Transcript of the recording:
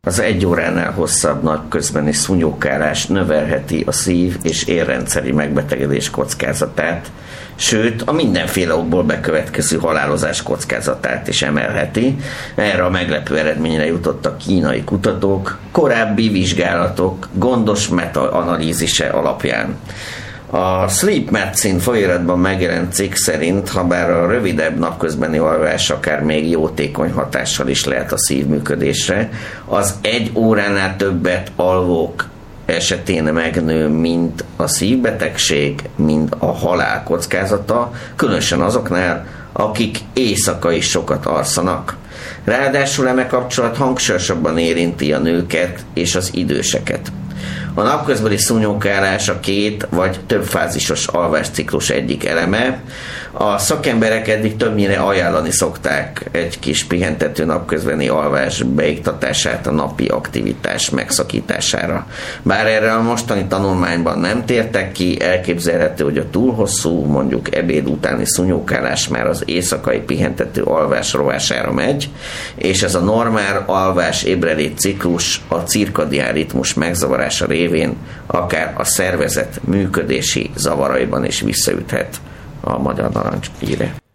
Az 1 óránál hosszabb napközbeni szúnyógálás növelheti a szív- és érrendszeri megbetegedés kockázatát, sőt a mindenféle okból bekövetkező halálozás kockázatát is emelheti. Erre a meglepő eredményre jutottak kínai kutatók korábbi vizsgálatok gondos metaanalízise alapján. A Sleep Medicine folyóiratban megjelent cikk szerint, habár a rövidebb napközbeni alvás akár még jótékony hatással is lehet a szívműködésre, az 1 óránál többet alvók esetén megnő mind a szívbetegség, mind a halál kockázata, különösen azoknál, akik éjszaka is sokat alszanak. Ráadásul eme kapcsolat hangsúlyosabban érinti a nőket és az időseket. A napközbeli szúnyógálás a 2 vagy több fázisos alvásciklus egyik eleme. A szakemberek eddig többnyire ajánlani szokták egy kis pihentető napközbeni alvás beiktatását a napi aktivitás megszakítására. Bár erre a mostani tanulmányban nem tértek ki, elképzelhető, hogy a túl hosszú, mondjuk ebéd utáni szúnyógálás már az éjszakai pihentető alvás rovására megy, és ez a normál alvás-ébredés ciklus a cirkadián ritmus megzavarása révén akár a szervezet működési zavaraiban is visszaüthet, a Magyar Narancs írja.